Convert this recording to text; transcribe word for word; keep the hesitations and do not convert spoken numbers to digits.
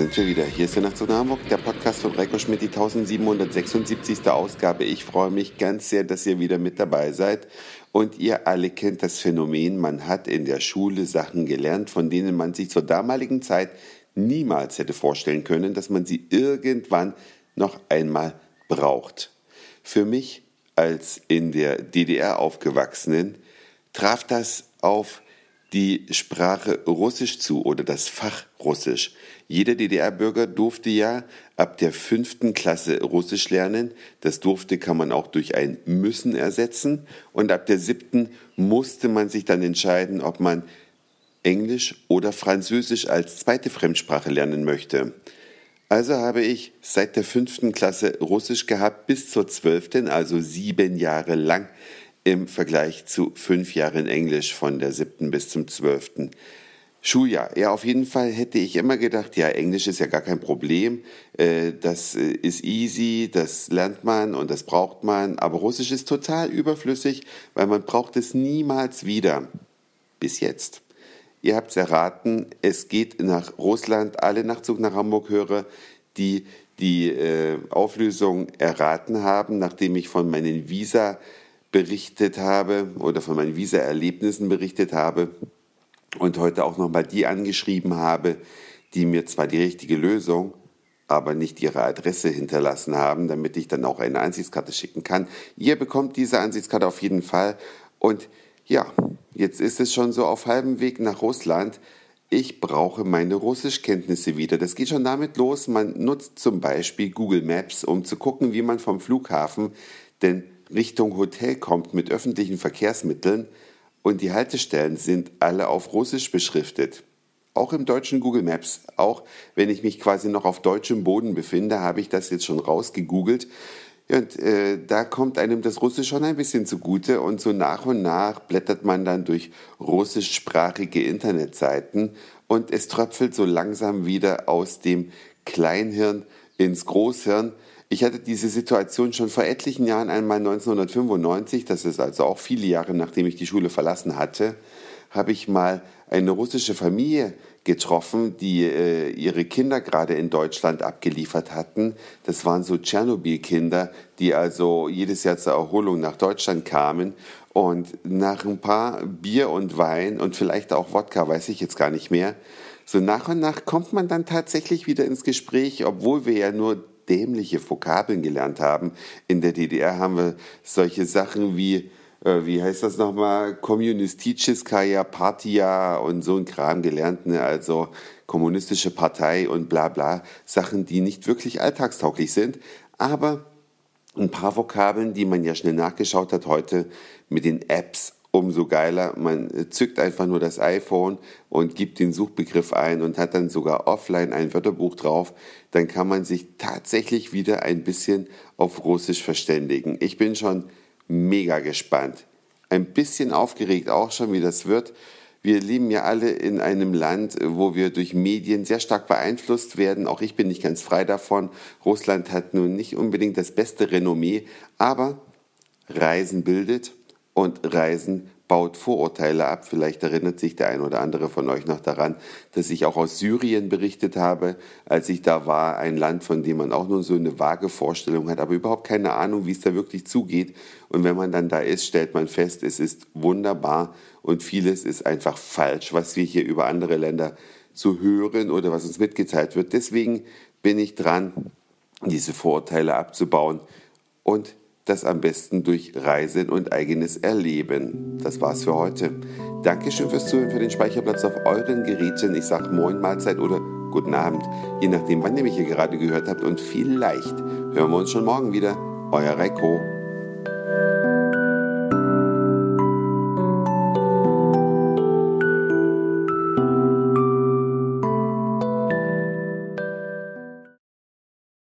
sind wir wieder. Hier ist der Nachtzug nach Hamburg, der Podcast von Reiko Schmidt, die eintausendsiebenhundertsechsundsiebzigste Ausgabe. Ich freue mich ganz sehr, dass ihr wieder mit dabei seid. Und ihr alle kennt das Phänomen, man hat in der Schule Sachen gelernt, von denen man sich zur damaligen Zeit niemals hätte vorstellen können, dass man sie irgendwann noch einmal braucht. Für mich als in der D D R aufgewachsenen traf das auf die Sprache Russisch zu oder das Fach Russisch. Jeder D D R-Bürger durfte ja ab der fünften Klasse Russisch lernen. Das durfte kann man auch durch ein Müssen ersetzen. Und ab der siebten musste man sich dann entscheiden, ob man Englisch oder Französisch als zweite Fremdsprache lernen möchte. Also habe ich seit der fünften Klasse Russisch gehabt bis zur zwölften, also sieben Jahre lang, im Vergleich zu fünf Jahren Englisch von der siebten bis zum zwölften Schuljahr. Ja, auf jeden Fall hätte ich immer gedacht, ja, Englisch ist ja gar kein Problem, äh, das äh, ist easy, das lernt man und das braucht man, aber Russisch ist total überflüssig, weil man braucht es niemals wieder. Bis jetzt. Ihr habt es erraten, es geht nach Russland. Alle Nachtzug nach Hamburg-Hörer, die die äh, Auflösung erraten haben, nachdem ich von meinen Visa berichtet habe oder von meinen Visa-Erlebnissen berichtet habe und heute auch nochmal die angeschrieben habe, die mir zwar die richtige Lösung, aber nicht ihre Adresse hinterlassen haben, damit ich dann auch eine Ansichtskarte schicken kann. Ihr bekommt diese Ansichtskarte auf jeden Fall. Und ja, jetzt ist es schon so auf halbem Weg nach Russland. Ich brauche meine Russischkenntnisse wieder. Das geht schon damit los, man nutzt zum Beispiel Google Maps, um zu gucken, wie man vom Flughafen denn Richtung Hotel kommt mit öffentlichen Verkehrsmitteln und die Haltestellen sind alle auf Russisch beschriftet. Auch im deutschen Google Maps, auch wenn ich mich quasi noch auf deutschem Boden befinde, habe ich das jetzt schon rausgegoogelt. Und äh, da kommt einem das Russisch schon ein bisschen zugute und so nach und nach blättert man dann durch russischsprachige Internetseiten und es tröpfelt so langsam wieder aus dem Kleinhirn ins Großhirn. Ich hatte diese Situation schon vor etlichen Jahren einmal neunzehnhundertfünfundneunzig, das ist also auch viele Jahre nachdem ich die Schule verlassen hatte, habe ich mal eine russische Familie getroffen, die äh, ihre Kinder gerade in Deutschland abgeliefert hatten. Das waren so Tschernobyl-Kinder, die also jedes Jahr zur Erholung nach Deutschland kamen. Und nach ein paar Bier und Wein und vielleicht auch Wodka, weiß ich jetzt gar nicht mehr, so nach und nach kommt man dann tatsächlich wieder ins Gespräch, obwohl wir ja nur dämliche Vokabeln gelernt haben. In der D D R haben wir solche Sachen wie, äh, wie heißt das nochmal, Kommunistischskaya Partia und so ein Kram gelernt, ne? Also kommunistische Partei und bla bla, Sachen, die nicht wirklich alltagstauglich sind, aber ein paar Vokabeln, die man ja schnell nachgeschaut hat heute mit den Apps, umso geiler. Man zückt einfach nur das iPhone und gibt den Suchbegriff ein und hat dann sogar offline ein Wörterbuch drauf. Dann kann man sich tatsächlich wieder ein bisschen auf Russisch verständigen. Ich bin schon mega gespannt. Ein bisschen aufgeregt auch schon, wie das wird. Wir leben ja alle in einem Land, wo wir durch Medien sehr stark beeinflusst werden. Auch ich bin nicht ganz frei davon. Russland hat nun nicht unbedingt das beste Renommee, aber Reisen bildet. Und Reisen baut Vorurteile ab. Vielleicht erinnert sich der ein oder andere von euch noch daran, dass ich auch aus Syrien berichtet habe, als ich da war. Ein Land, von dem man auch nur so eine vage Vorstellung hat, aber überhaupt keine Ahnung, wie es da wirklich zugeht. Und wenn man dann da ist, stellt man fest, es ist wunderbar und vieles ist einfach falsch, was wir hier über andere Länder so hören oder was uns mitgeteilt wird. Deswegen bin ich dran, diese Vorurteile abzubauen und das am besten durch Reisen und eigenes Erleben. Das war's für heute. Dankeschön fürs Zuhören, für den Speicherplatz auf euren Geräten. Ich sage Moin, Mahlzeit oder Guten Abend, je nachdem, wann ihr mich hier gerade gehört habt. Und vielleicht hören wir uns schon morgen wieder. Euer Reiko.